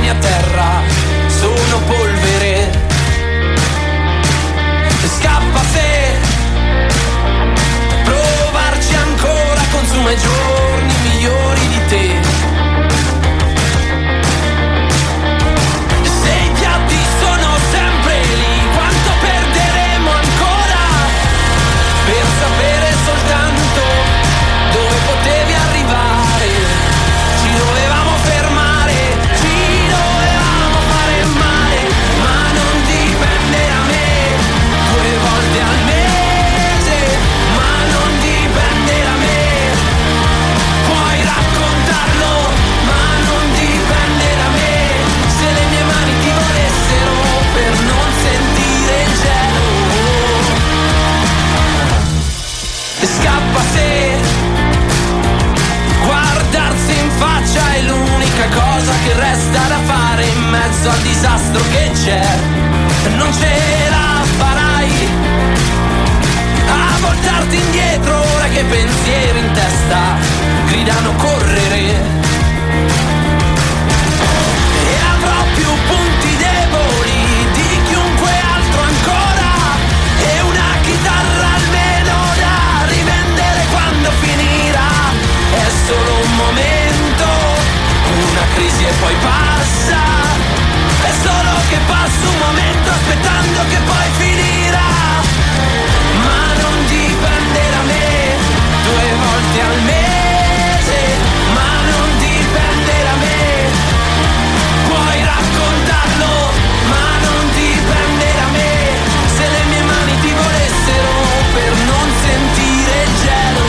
mia terra sono polvere. Scappa se provarci ancora consuma i giorni migliori di te. Se i piatti sono sempre lì, quanto perderemo ancora per sapere soltanto dove potevi arrivare. Ci dovevamo fermare, ci dovevamo fare male, ma non dipende da me. 2 volte al mese, ma non dipende da me. Puoi raccontarlo, ma non dipende da me. Se le mie mani ti volessero per non sentire il gelo. Scappa se guardarsi in faccia è l'unica cosa che resta da fare in mezzo al disastro che c'è. Non ce la farai a voltarti indietro ora che pensieri in testa gridano correre. E avrò più punti deboli di chiunque altro ancora, e una chitarra almeno da rivendere quando finirà. È solo un momento, una crisi e poi passa. È solo che passa un momento aspettando che poi finirà. Ma non dipende da me, 2 volte al mese, ma non dipende da me. Puoi raccontarlo, ma non dipende da me. Se le mie mani ti volessero per non sentire il gelo.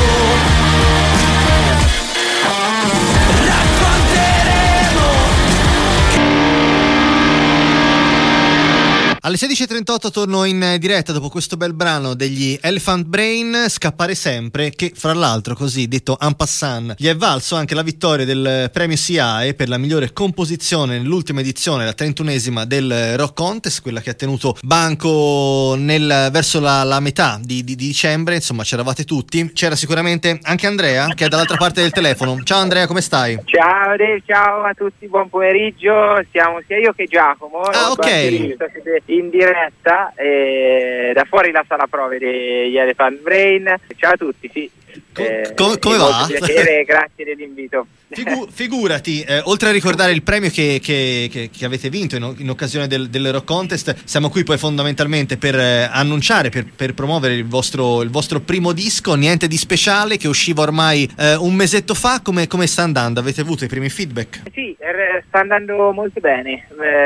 Alle 16.38 torno in diretta dopo questo bel brano degli Elephant Brain, Scappare sempre, che fra l'altro, così detto en passant, gli è valso anche la vittoria del premio SIAE per la migliore composizione nell'ultima edizione, la 31esima del Rock Contest, quella che ha tenuto banco verso la metà di dicembre. Insomma, c'eravate tutti, c'era sicuramente anche Andrea che è dall'altra parte del telefono. Ciao Andrea, come stai? Ciao Dave, ciao a tutti, buon pomeriggio. Siamo sia io che Giacomo. Ah, ok. In diretta da fuori la sala prove degli Elephant Brain. Ciao a tutti, sì. Come va? Piacere, grazie dell'invito. Figurati, oltre a ricordare il premio che avete vinto in occasione del Rock Contest, siamo qui poi fondamentalmente per annunciare, per promuovere il vostro primo disco, Niente di speciale, che usciva ormai un mesetto fa. Come sta andando? Avete avuto i primi feedback? Sì, sta andando molto bene,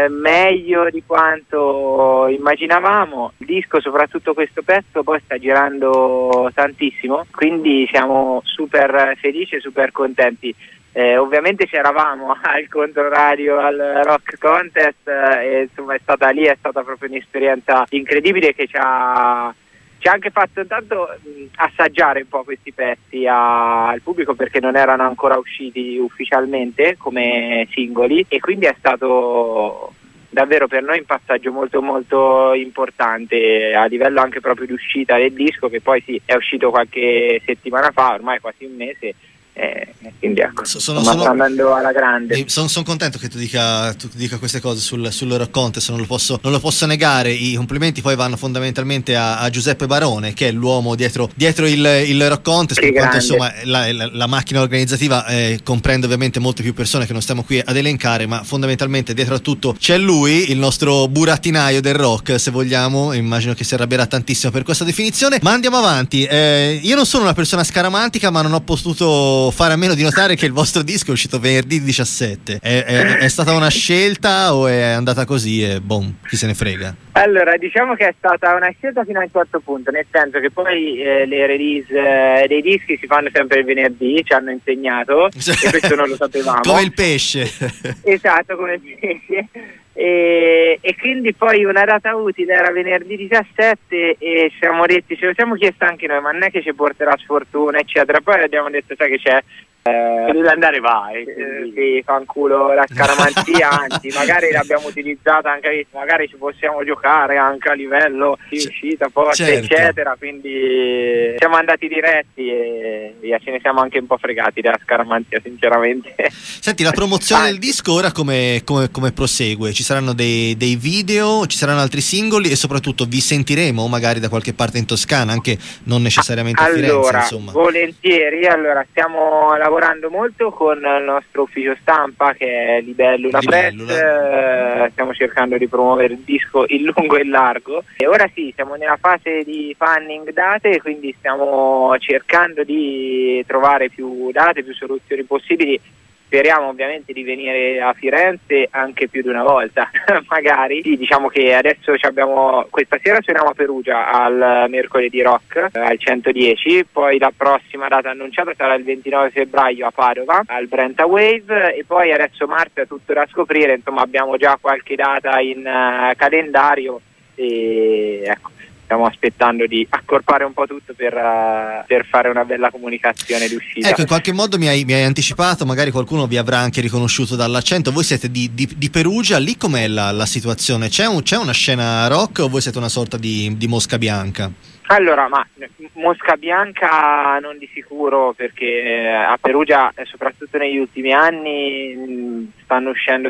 meglio di quanto immaginavamo. Il disco, soprattutto questo pezzo, poi sta girando tantissimo, quindi siamo super felici e super contenti. Ovviamente c'eravamo al controradio al Rock Contest e insomma è stata proprio un'esperienza incredibile che ci ha anche fatto intanto assaggiare un po' questi pezzi al pubblico, perché non erano ancora usciti ufficialmente come singoli, e quindi è stato davvero per noi un passaggio molto molto importante a livello anche proprio di uscita del disco, che poi sì, è uscito qualche settimana fa, ormai quasi un mese. Quindi ecco, sto andando alla grande. Sono contento che tu dica queste cose sul Rock Contest, non lo posso negare. I complimenti poi vanno fondamentalmente a Giuseppe Barone, che è l'uomo dietro il Rock Contest, per quanto insomma la macchina organizzativa comprende ovviamente molte più persone che non stiamo qui ad elencare, ma fondamentalmente dietro a tutto c'è lui, il nostro burattinaio del rock, se vogliamo. Immagino che si arrabbierà tantissimo per questa definizione, ma andiamo avanti. Io non sono una persona scaramantica, ma non ho potuto fare a meno di notare che il vostro disco è uscito venerdì 17. È stata una scelta o è andata così e boom, chi se ne frega? Allora, diciamo che è stata una scelta fino a un certo punto, nel senso che poi le release dei dischi si fanno sempre il venerdì, ci hanno insegnato, e questo non lo sapevamo. Come il pesce. Esatto, come il pesce. E quindi poi una data utile era venerdì 17 e ce lo siamo chiesto anche noi, ma non è che ci porterà sfortuna eccetera. Poi abbiamo detto, sai che c'è, deve andare vai. Sì, fanculo la scaramanzia, anzi magari l'abbiamo utilizzata anche, magari ci possiamo giocare anche a livello di uscita, posta, eccetera, quindi siamo andati diretti e ce ne siamo anche un po' fregati della scaramanzia, sinceramente. Senti, la promozione del disco ora come prosegue? Ci saranno dei video, ci saranno altri singoli e soprattutto vi sentiremo magari da qualche parte in Toscana, anche non necessariamente a Firenze, insomma. Volentieri, allora stiamo lavorando molto con il nostro ufficio stampa che è Libellula Press, stiamo cercando di promuovere il disco in lungo e in largo e ora sì, siamo nella fase di fanning date, quindi stiamo cercando di trovare più date, più soluzioni possibili. Speriamo ovviamente di venire a Firenze anche più di una volta, magari. Sì, diciamo che adesso questa sera suoniamo a Perugia al Mercoledì Rock, al 110, poi la prossima data annunciata sarà il 29 febbraio a Padova, al Brenta Wave, e poi adesso marzo è tutto da scoprire, insomma abbiamo già qualche data in calendario e ecco. Stiamo aspettando di accorpare un po' tutto per fare una bella comunicazione d'uscita. Ecco, in qualche modo mi hai anticipato, magari qualcuno vi avrà anche riconosciuto dall'accento. Voi siete di Perugia, lì com'è la situazione? C'è una scena rock o voi siete una sorta di Mosca Bianca? Allora, ma Mosca Bianca non di sicuro, perché a Perugia, soprattutto negli ultimi anni, stanno uscendo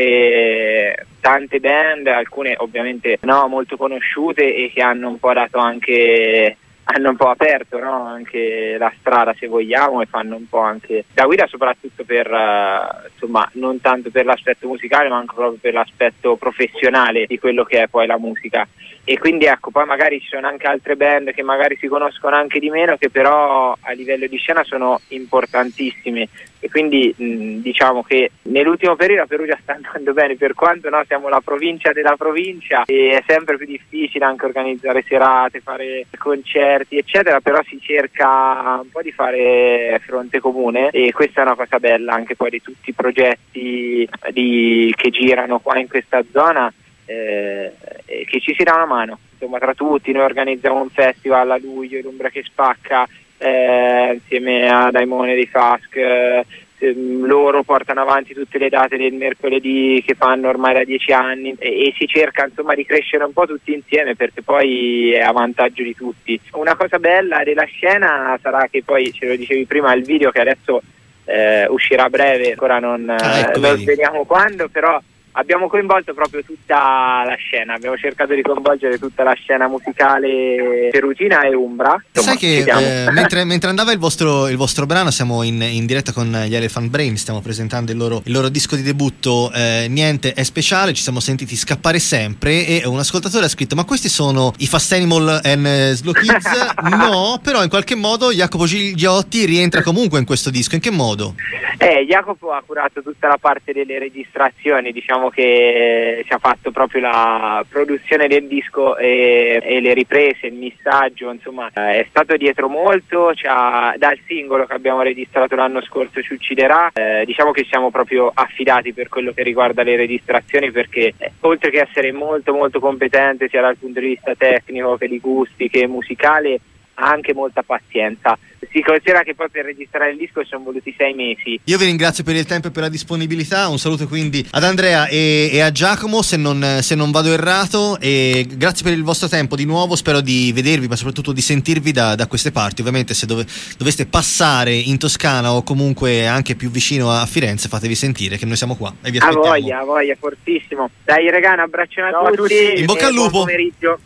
sempre tante band, alcune ovviamente molto conosciute e che hanno un po' dato anche, hanno un po' aperto anche la strada, se vogliamo, e fanno un po' anche da guida, soprattutto per insomma non tanto per l'aspetto musicale ma anche proprio per l'aspetto professionale di quello che è poi la musica. E quindi ecco, poi magari ci sono anche altre band che magari si conoscono anche di meno, che però a livello di scena sono importantissime, e quindi diciamo che nell'ultimo periodo a Perugia sta andando bene, per quanto siamo la provincia della provincia e è sempre più difficile anche organizzare serate, fare concerti eccetera, però si cerca un po' di fare fronte comune e questa è una cosa bella anche poi di tutti i progetti che girano qua in questa zona. Che ci si dà una mano, insomma, tra tutti. Noi organizziamo un festival a luglio, l'Umbra che spacca, insieme a Daimone dei Fask, loro portano avanti tutte le date del mercoledì che fanno ormai da 10 anni e si cerca insomma di crescere un po' tutti insieme, perché poi è a vantaggio di tutti. Una cosa bella della scena sarà che poi, ce lo dicevi prima, il video che adesso uscirà a breve, ancora non vediamo quando, però abbiamo coinvolto proprio tutta la scena, abbiamo cercato di coinvolgere tutta la scena musicale perugina e umbra. Sai che mentre andava il vostro brano, siamo in diretta con gli Elephant Brain, stiamo presentando il loro disco di debutto, Niente è speciale, ci siamo sentiti scappare sempre e un ascoltatore ha scritto: ma questi sono i Fast Animal and Slow Kids? No, però in qualche modo Jacopo Gigliotti rientra comunque in questo disco. In che modo? Jacopo ha curato tutta la parte delle registrazioni, diciamo che ci ha fatto proprio la produzione del disco e le riprese, il missaggio, insomma è stato dietro molto. Dal singolo che abbiamo registrato l'anno scorso, Ci ucciderà, diciamo che siamo proprio affidati per quello che riguarda le registrazioni, perché oltre che essere molto molto competente sia dal punto di vista tecnico che di gusti che musicale, ha anche molta pazienza. Si considera che poi per registrare il disco sono voluti 6 mesi. Io vi ringrazio per il tempo e per la disponibilità. Un saluto quindi ad Andrea e a Giacomo, se non vado errato, e grazie per il vostro tempo di nuovo. Spero di vedervi, ma soprattutto di sentirvi da queste parti. Ovviamente se doveste passare in Toscana o comunque anche più vicino a Firenze, fatevi sentire che noi siamo qua e vi aspettiamo. A voglia, fortissimo. Dai regà, un abbraccio a tutti. In bocca al lupo. Buon pomeriggio.